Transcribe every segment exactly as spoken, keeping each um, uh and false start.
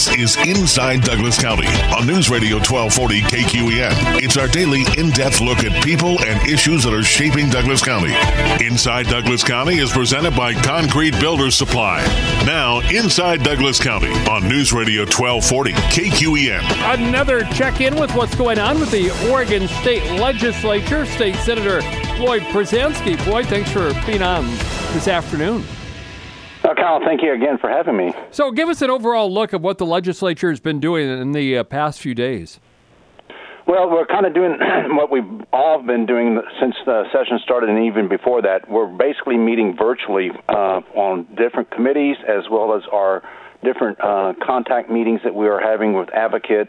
This is Inside Douglas County on News Radio twelve forty K Q E N. It's our daily in-depth look at people and issues that are shaping Douglas County. Inside Douglas County is presented by Concrete Builders Supply. Now, Inside Douglas County on News Radio twelve forty K Q E N. Another check-in with what's going on with the Oregon State Legislature. State Senator Floyd Prozanski. Floyd, thanks for being on this afternoon. Uh, Kyle, thank you again for having me. So give us an overall look of what the legislature has been doing in the uh, past few days. Well, we're kind of doing what we've all been doing since the session started, and even before that. We're basically meeting virtually uh, on different committees, as well as our different uh, contact meetings that we are having with advocates,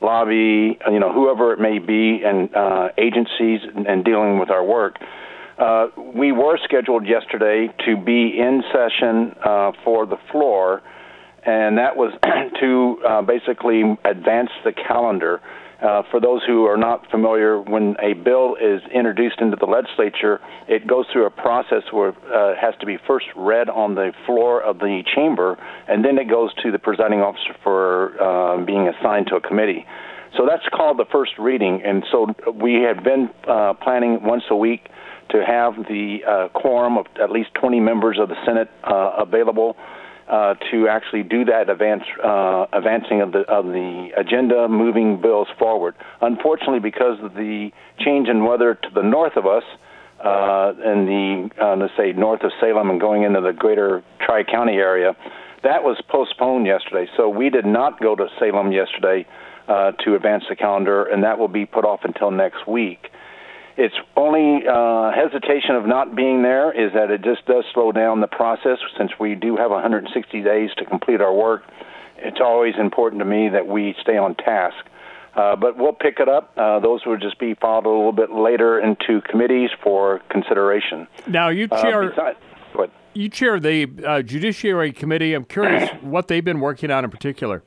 lobby, you know, whoever it may be, and uh, agencies, and, and dealing with our work. Uh, we were scheduled yesterday to be in session uh, for the floor, and that was to uh, basically advance the calendar. Uh, for those who are not familiar, when a bill is introduced into the legislature, it goes through a process where uh, it has to be first read on the floor of the chamber, and then it goes to the presiding officer for uh, being assigned to a committee. So that's called the first reading, and so we had been uh, planning once a week to have the uh, quorum of at least twenty members of the Senate uh, available uh, to actually do that advance, uh, advancing of the of the agenda, moving bills forward. Unfortunately, because of the change in weather to the north of us, uh, in the, uh, let's say, north of Salem and going into the greater Tri-County area, that was postponed yesterday. So we did not go to Salem yesterday uh, to advance the calendar, and that will be put off until next week. Its only uh, hesitation of not being there is that it just does slow down the process. Since we do have one hundred sixty days to complete our work, it's always important to me that we stay on task. Uh, but we'll pick it up. Uh, those will just be filed a little bit later into committees for consideration. Now, you chair, uh, besides, what? you chair the uh, Judiciary Committee. I'm curious what they've been working on in particular.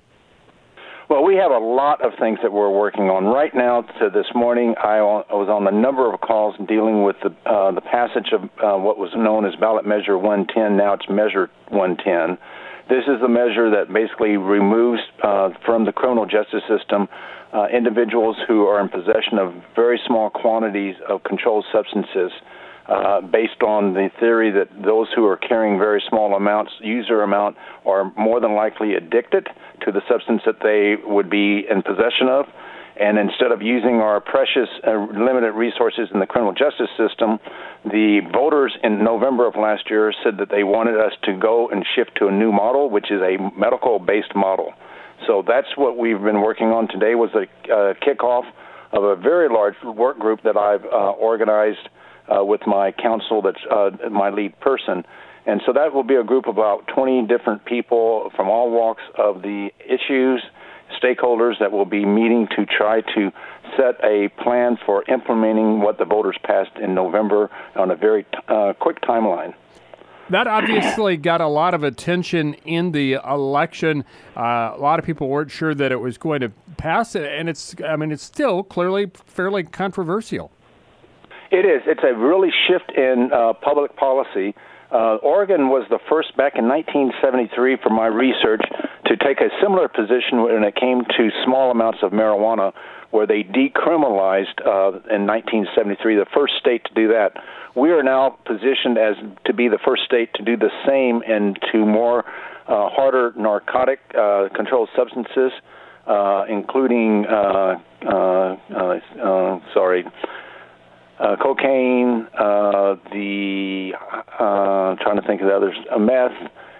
Well, we have a lot of things that we're working on. Right now, to this morning, I was on a number of calls dealing with the uh, the passage of uh, what was known as Ballot Measure one ten. Now it's Measure one ten. This is the measure that basically removes uh, from the criminal justice system uh, individuals who are in possession of very small quantities of controlled substances, Uh, based on the theory that those who are carrying very small amounts, user amount, are more than likely addicted to the substance that they would be in possession of. And instead of using our precious uh, limited resources in the criminal justice system, the voters in November of last year said that they wanted us to go and shift to a new model, which is a medical-based model. So that's what we've been working on today, was a uh, kickoff of a very large work group that I've uh, organized Uh, with my counsel, that's uh, my lead person. And so that will be a group of about twenty different people from all walks of the issues, stakeholders that will be meeting to try to set a plan for implementing what the voters passed in November on a very uh, quick timeline. That obviously got a lot of attention in the election. Uh, a lot of people weren't sure that it was going to pass, and it's, I mean, it's still clearly fairly controversial. It is. It's a really shift in uh, public policy. Uh, Oregon was the first back in nineteen seventy-three, from my research, to take a similar position when it came to small amounts of marijuana, where they decriminalized uh, in nineteen seventy-three, the first state to do that. We are now positioned as to be the first state to do the same into more uh, harder narcotic uh, controlled substances, uh, including, uh, uh, uh, uh, sorry, Uh, cocaine, uh, the, uh, trying to think of the others, uh, meth,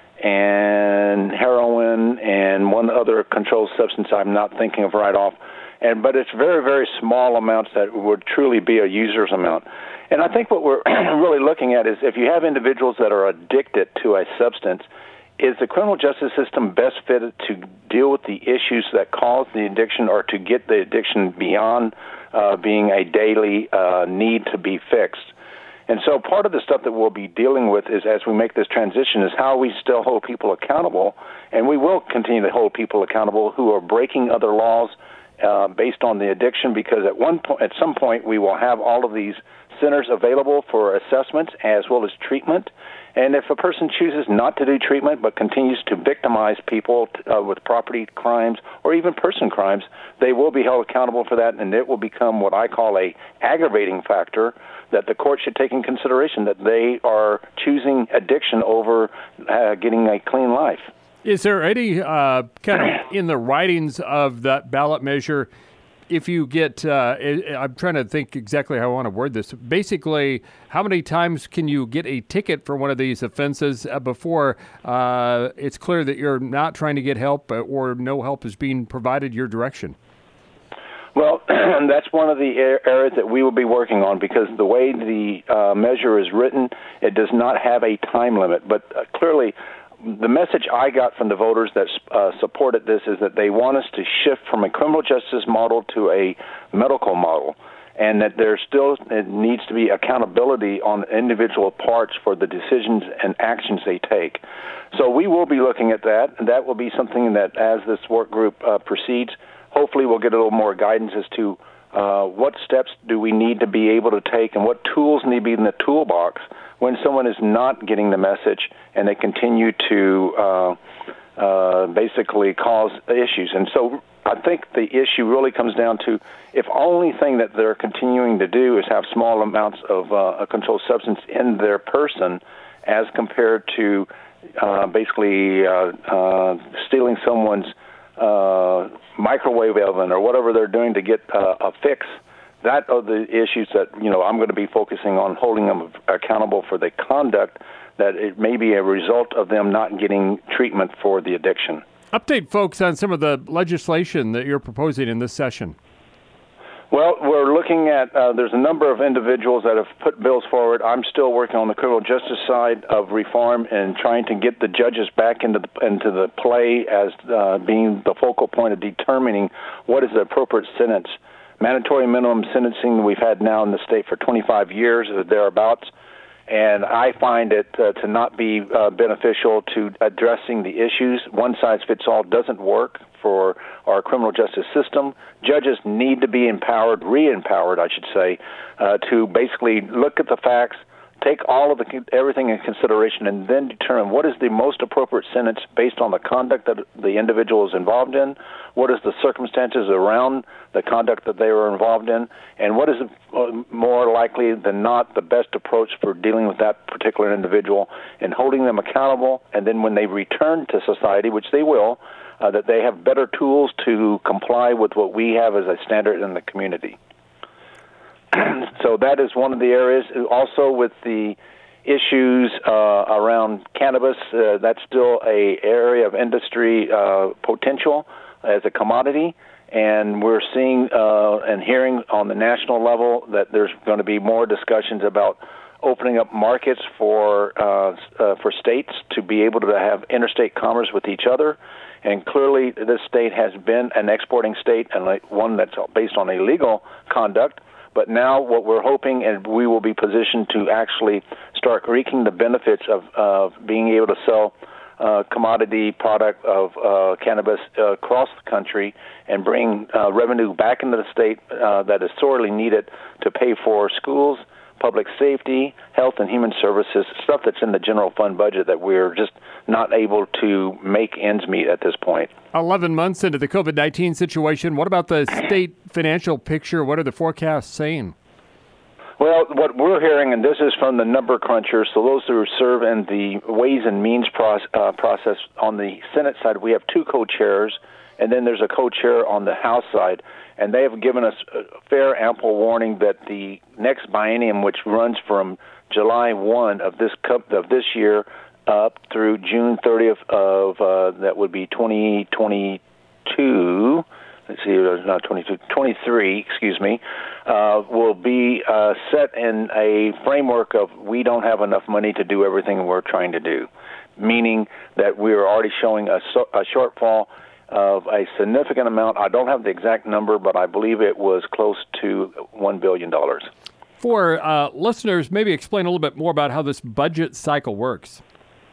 and heroin, and one other controlled substance I'm not thinking of right off. And but it's very, very small amounts that would truly be a user's amount. And I think what we're really looking at is, if you have individuals that are addicted to a substance, is the criminal justice system best fitted to deal with the issues that cause the addiction, or to get the addiction beyond uh, being a daily uh, need to be fixed? And so part of the stuff that we'll be dealing with is, as we make this transition, is how we still hold people accountable, and we will continue to hold people accountable who are breaking other laws uh, based on the addiction, because at one point, at some point, we will have all of these centers available for assessments as well as treatment. And if a person chooses not to do treatment but continues to victimize people uh, with property crimes or even person crimes, they will be held accountable for that, and it will become what I call a aggravating factor that the court should take in consideration, that they are choosing addiction over uh, getting a clean life. Is there any uh, kind of in the writings of that ballot measure, if you get, uh, I'm trying to think exactly how I want to word this. Basically, how many times can you get a ticket for one of these offenses uh, before uh, it's clear that you're not trying to get help or no help is being provided your direction? Well, that's one of the areas that we will be working on, because the way the uh, measure is written, it does not have a time limit. But uh, clearly, the message I got from the voters that uh, supported this is that they want us to shift from a criminal justice model to a medical model, and that there still it needs to be accountability on individual parts for the decisions and actions they take. So we will be looking at that, and that will be something that, as this work group uh, proceeds, hopefully we'll get a little more guidance as to uh, what steps do we need to be able to take and what tools need to be in the toolbox when someone is not getting the message and they continue to uh, uh, basically cause issues. And so I think the issue really comes down to, if only thing that they're continuing to do is have small amounts of uh, a controlled substance in their person, as compared to uh, basically uh, uh, stealing someone's uh, microwave oven or whatever they're doing to get uh, a fix. That are the issues that, you know, I'm going to be focusing on, holding them accountable for the conduct that it may be a result of them not getting treatment for the addiction. Update folks on some of the legislation that you're proposing in this session. Well, we're looking at, uh, there's a number of individuals that have put bills forward. I'm still working on the criminal justice side of reform and trying to get the judges back into the, into the play as uh, being the focal point of determining what is the appropriate sentence. Mandatory minimum sentencing we've had now in the state for twenty-five years or thereabouts, and I find it uh, to not be uh, beneficial to addressing the issues. One-size-fits-all doesn't work for our criminal justice system. Judges need to be empowered, re-empowered, I should say, uh, to basically look at the facts, take all of the everything in consideration, and then determine what is the most appropriate sentence based on the conduct that the individual is involved in, what is the circumstances around the conduct that they were involved in, and what is more likely than not the best approach for dealing with that particular individual and holding them accountable, and then when they return to society, which they will, uh, that they have better tools to comply with what we have as a standard in the community. So that is one of the areas. Also with the issues uh, around cannabis, uh, that's still a area of industry uh, potential as a commodity, and we're seeing uh, and hearing on the national level that there's going to be more discussions about opening up markets for uh, uh, for states to be able to have interstate commerce with each other. And clearly, this state has been an exporting state and like one that's based on illegal conduct. But now what we're hoping, and we will be positioned to actually start reaping the benefits of, of being able to sell uh, commodity product of uh, cannabis uh, across the country and bring uh, revenue back into the state uh, that is sorely needed to pay for schools, public safety, health and human services, stuff that's in the general fund budget that we're just not able to make ends meet at this point. eleven months into the COVID nineteen situation, what about the state financial picture? What are the forecasts saying? Well, what we're hearing, and this is from the number crunchers, so those who serve in the Ways and Means process, uh, process on the Senate side, we have two co-chairs, and then there's a co-chair on the House side. And they have given us a fair, ample warning that the next biennium, which runs from July first of this of this year up through June thirtieth of uh, that would be twenty twenty-two. Let's see, not twenty-two, twenty-three. Excuse me, uh, will be uh, set in a framework of we don't have enough money to do everything we're trying to do, meaning that we are already showing a, a shortfall of a significant amount. I don't have the exact number, but I believe it was close to one billion dollars. For uh, listeners, maybe explain a little bit more about how this budget cycle works.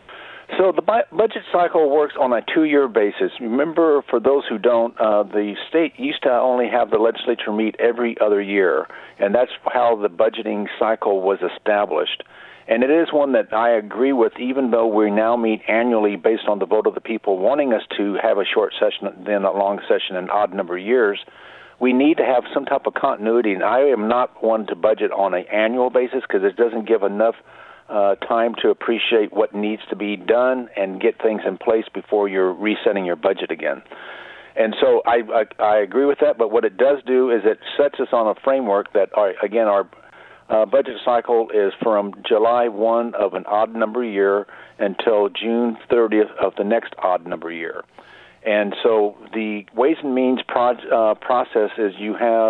So the bu- budget cycle works on a two-year basis. Remember, for those who don't, uh, the state used to only have the legislature meet every other year, and that's how the budgeting cycle was established. And it is one that I agree with, even though we now meet annually based on the vote of the people wanting us to have a short session, then a long session, an odd number of years. We need to have some type of continuity, and I am not one to budget on an annual basis because it doesn't give enough uh, time to appreciate what needs to be done and get things in place before you're resetting your budget again. And so I, I, I agree with that, but what it does do is it sets us on a framework that, our, again, our Uh, budget cycle is from July first of an odd number year until June thirtieth of the next odd number year. And so the Ways and Means pro- uh, process is you have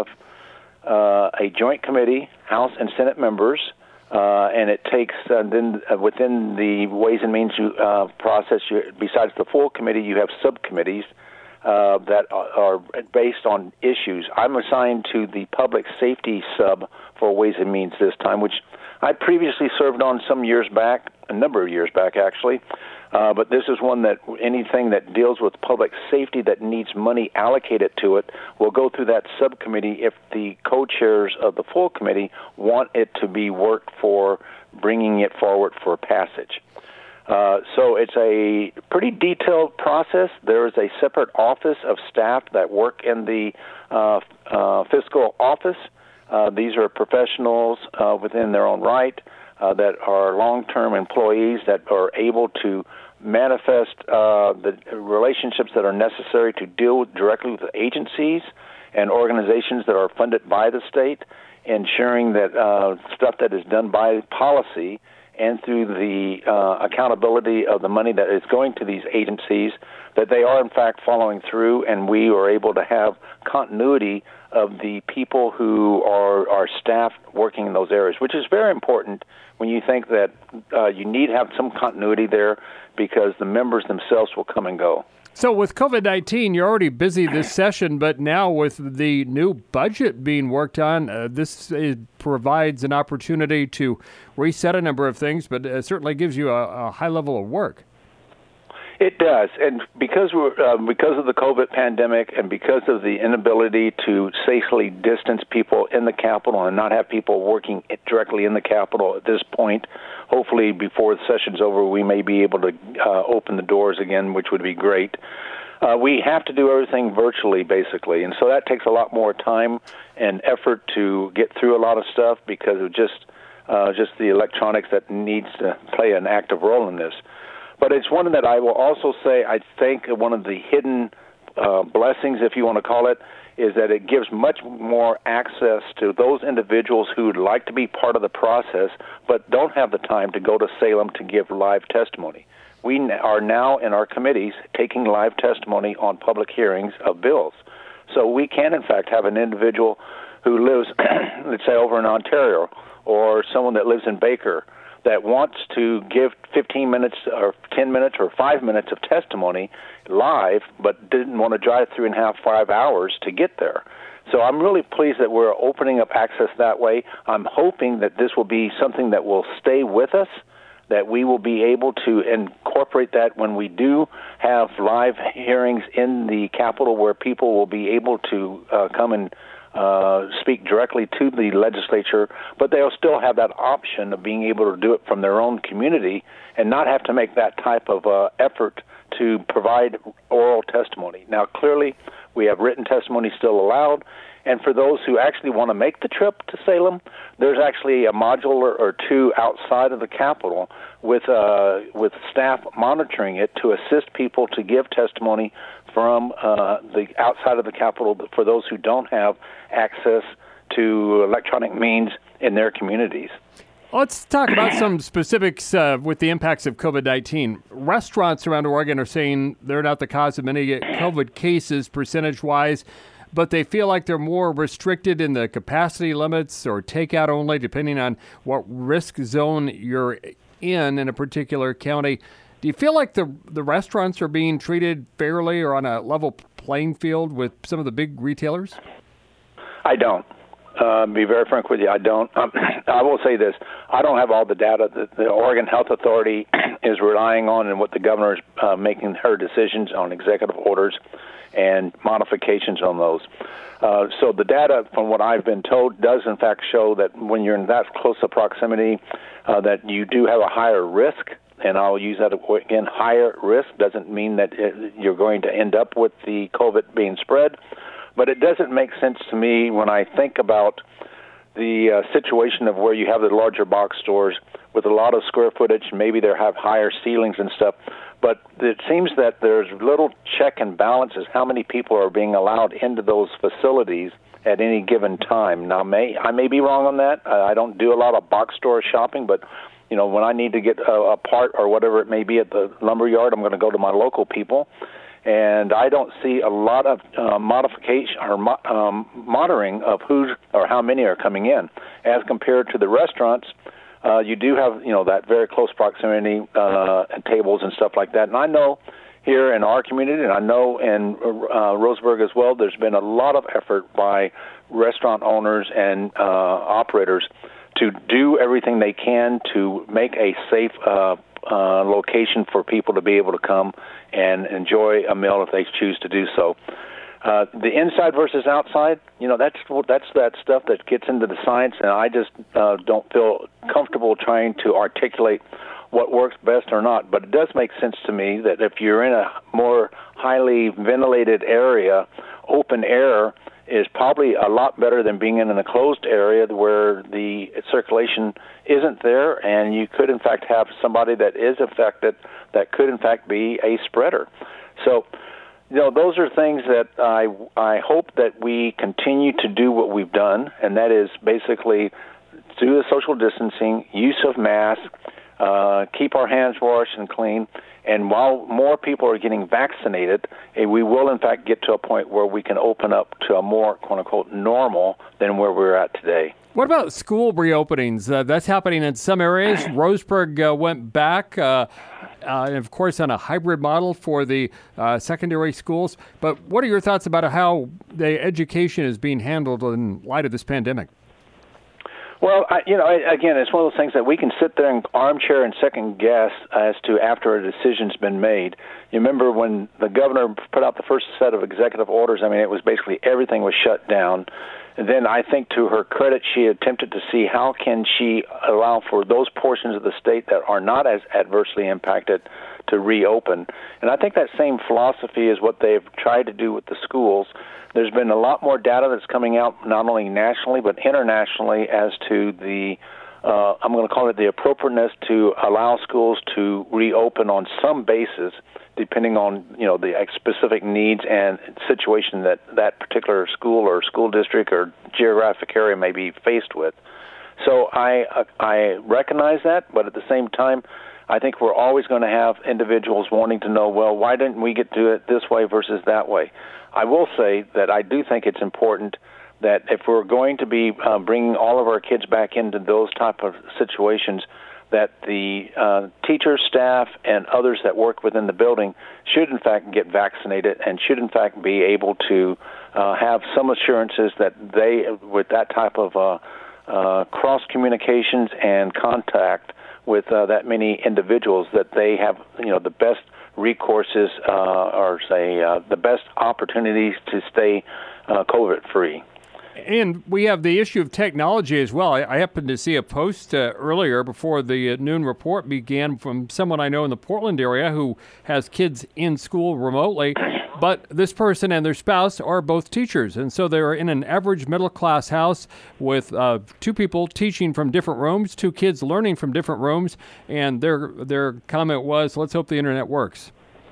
uh, a joint committee, House and Senate members, uh, and it takes, uh, then uh, within the Ways and Means uh, process, you, besides the full committee, you have subcommittees uh, that are based on issues. I'm assigned to the Public Safety sub for Ways and Means this time, which I previously served on some years back, a number of years back actually, uh, but this is one that anything that deals with public safety that needs money allocated to it will go through that subcommittee if the co-chairs of the full committee want it to be worked for bringing it forward for passage. Uh, so it's a pretty detailed process. There is a separate office of staff that work in the uh, uh, fiscal office. Uh, these are professionals uh, within their own right uh, that are long-term employees that are able to manifest uh, the relationships that are necessary to deal with, directly with the agencies and organizations that are funded by the state, ensuring that uh, stuff that is done by policy and through the uh, accountability of the money that is going to these agencies, that they are in fact following through, and we are able to have continuity of the people who are our staff working in those areas, which is very important when you think that uh, you need to have some continuity there because the members themselves will come and go. So with COVID nineteen, you're already busy this session, but now with the new budget being worked on, uh, this is, provides an opportunity to reset a number of things, but it certainly gives you a, a high level of work. It does, and because we're uh, because of the COVID pandemic and because of the inability to safely distance people in the Capitol and not have people working directly in the Capitol at this point, hopefully before the session's over, we may be able to uh, open the doors again, which would be great. Uh, we have to do everything virtually, basically, and so that takes a lot more time and effort to get through a lot of stuff because of just uh, just the electronics that needs to play an active role in this. But it's one that I will also say, I think one of the hidden uh, blessings, if you want to call it, is that it gives much more access to those individuals who would like to be part of the process but don't have the time to go to Salem to give live testimony. We are now in our committees taking live testimony on public hearings of bills. So we can, in fact, have an individual who lives, let's say, over in Ontario, or someone that lives in Baker, that wants to give fifteen minutes or ten minutes or five minutes of testimony live, but didn't want to drive three and a half, five hours to get there. So I'm really pleased that we're opening up access that way. I'm hoping that this will be something that will stay with us, that we will be able to incorporate that when we do have live hearings in the Capitol where people will be able to uh, come and Uh, speak directly to the legislature, but they'll still have that option of being able to do it from their own community and not have to make that type of uh, effort to provide oral testimony. Now, clearly, we have written testimony still allowed, and for those who actually want to make the trip to Salem, there's actually a module or, or two outside of the Capitol with uh, with staff monitoring it to assist people to give testimony from uh, the outside of the Capitol for those who don't have access to electronic means in their communities. Let's talk about some specifics uh, with the impacts of COVID nineteen. Restaurants around Oregon are saying they're not the cause of many COVID cases percentage-wise, but they feel like they're more restricted in the capacity limits or takeout only, depending on what risk zone you're in in a particular county. Do you feel like the the restaurants are being treated fairly or on a level playing field with some of the big retailers? I don't. uh, be very frank with you, I don't. Um, I will say this. I don't have all the data that the Oregon Health Authority is relying on and what the governor is uh, making her decisions on executive orders and modifications on those. Uh, so the data, from what I've been told, does in fact show that when you're in that close a proximity, uh, that you do have a higher risk. And I'll use that again, higher risk doesn't mean that it, you're going to end up with the COVID being spread. But it doesn't make sense to me when I think about the uh, situation of where you have the larger box stores with a lot of square footage, maybe they have higher ceilings and stuff. But it seems that there's little check and balance as how many people are being allowed into those facilities at any given time. Now, may I may be wrong on that. I don't do a lot of box store shopping, but you know, when I need to get a, a part or whatever it may be at the lumber yard, I'm going to go to my local people. And I don't see a lot of uh, modification or mo- um, monitoring of who's or how many are coming in. As compared to the restaurants, uh, you do have, you know, that very close proximity uh, and tables and stuff like that. And I know here in our community, and I know in uh, Roseburg as well, there's been a lot of effort by restaurant owners and uh, operators to do everything they can to make a safe uh, uh, location for people to be able to come and enjoy a meal if they choose to do so. Uh, the inside versus outside, you know, that's that's that stuff that gets into the science, and I just uh, don't feel comfortable trying to articulate what works best or not. But it does make sense to me that if you're in a more highly ventilated area, open air is probably a lot better than being in a closed area where the circulation isn't there, and you could, in fact, have somebody that is affected that could, in fact, be a spreader. So, you know, those are things that I I hope that we continue to do what we've done, and that is basically do the social distancing, use of masks, uh, keep our hands washed and clean. And while more people are getting vaccinated, we will, in fact, get to a point where we can open up to a more, quote-unquote, normal than where we're at today. What about school reopenings? Uh, that's happening in some areas. Roseburg uh, went back, uh, uh, of course, on a hybrid model for the uh, secondary schools. But what are your thoughts about how the education is being handled in light of this pandemic? Well, I, you know, again, it's one of those things that we can sit there and armchair and second guess as to after a decision's been made. You remember when the governor put out the first set of executive orders, I mean, it was basically everything was shut down. And then I think to her credit, she attempted to see how can she allow for those portions of the state that are not as adversely impacted to reopen. And I think that same philosophy is what they've tried to do with the schools. There's been a lot more data that's coming out not only nationally but internationally as to the, uh, I'm going to call it the appropriateness to allow schools to reopen on some basis, depending on, you know, the specific needs and situation that that particular school or school district or geographic area may be faced with. So I uh, I recognize that, but at the same time, I think we're always going to have individuals wanting to know, well, why didn't we get to do it this way versus that way? I will say that I do think it's important that if we're going to be uh, bringing all of our kids back into those type of situations, that the uh, teachers, staff, and others that work within the building should, in fact, get vaccinated and should, in fact, be able to uh, have some assurances that they, with that type of uh, uh, cross-communications and contact with uh, that many individuals, that they have, you know, the best recourses uh, or, say, uh, the best opportunities to stay uh, COVID-free. And we have the issue of technology as well. I, I happened to see a post uh, earlier before the uh, noon report began from someone I know in the Portland area who has kids in school remotely, but this person and their spouse are both teachers. And so they're in an average middle-class house with uh, two people teaching from different rooms, two kids learning from different rooms, and their their comment was, let's hope the internet works.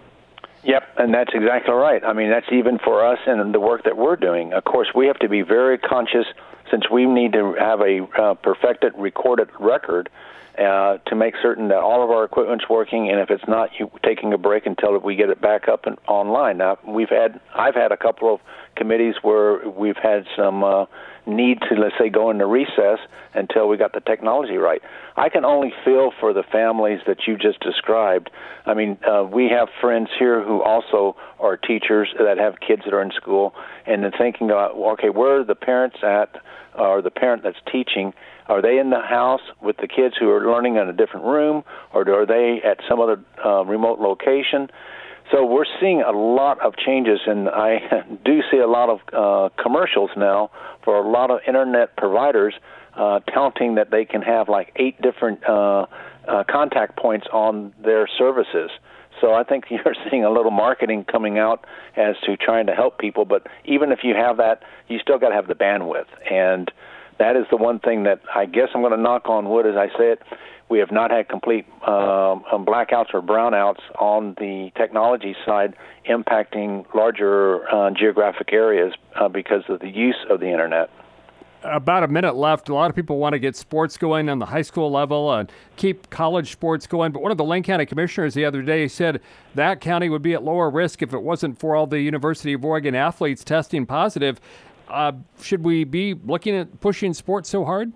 Yep, and that's exactly right. I mean, that's even for us and the work that we're doing. Of course, we have to be very conscious, since we need to have a uh, perfected recorded record uh, to make certain that all of our equipment's working, and if it's not, you taking a break until we get it back up and online. Now, we've had, I've had a couple of committees where we've had some uh, need to, let's say, go into recess until we got the technology right. I can only feel for the families that you just described. I mean, uh, we have friends here who also are teachers that have kids that are in school, and then thinking about, well, okay, where are the parents at, or the parent that's teaching? Are they in the house with the kids who are learning in a different room, or are they at some other uh, remote location? So we're seeing a lot of changes, and I do see a lot of uh, commercials now for a lot of Internet providers uh, touting that they can have like eight different uh, uh, contact points on their services. So I think you're seeing a little marketing coming out as to trying to help people, but even if you have that, you still got to have the bandwidth. And that is the one thing that I guess I'm going to knock on wood as I say it. We have not had complete um, blackouts or brownouts on the technology side impacting larger uh, geographic areas uh, because of the use of the Internet. About a minute left. A lot of people want to get sports going on the high school level and keep college sports going. But one of the Lane County commissioners the other day said that county would be at lower risk if it wasn't for all the University of Oregon athletes testing positive. Uh, should we be looking at pushing sports so hard?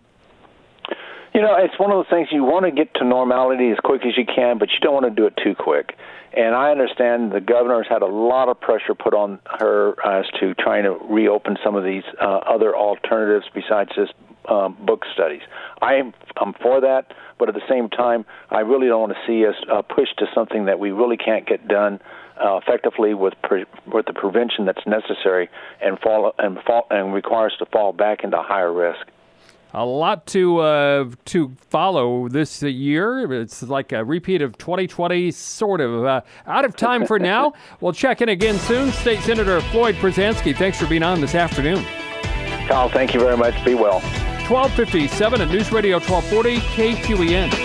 You know, it's one of those things you want to get to normality as quick as you can, but you don't want to do it too quick. And I understand the governor's had a lot of pressure put on her as to trying to reopen some of these uh, other alternatives besides just um, book studies. I'm, I'm for that, but at the same time, I really don't want to see us uh, push to something that we really can't get done uh, effectively with pre- with the prevention that's necessary and fall and fall and require us to fall back into higher risk. A lot to uh, to follow this year. It's like a repeat of twenty twenty, sort of. Uh, out of time for now. We'll check in again soon. State Senator Floyd Przansky, thanks for being on this afternoon. Kyle, thank you very much. Be well. twelve fifty-seven at News Radio twelve forty K Q E N.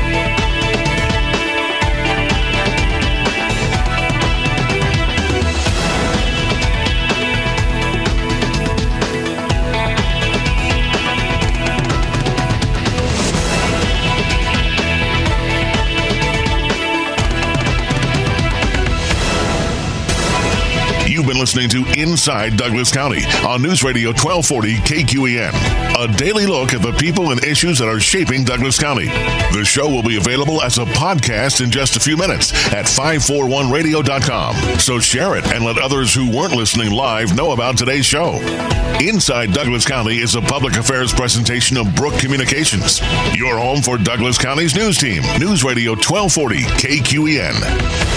You've been listening to Inside Douglas County on News Radio twelve forty K Q E N, a daily look at the people and issues that are shaping Douglas County. The show will be available as a podcast in just a few minutes at five forty-one radio dot com. So share it and let others who weren't listening live know about today's show. Inside Douglas County is a public affairs presentation of Brook Communications, your home for Douglas County's news team. News Radio twelve forty K Q E N.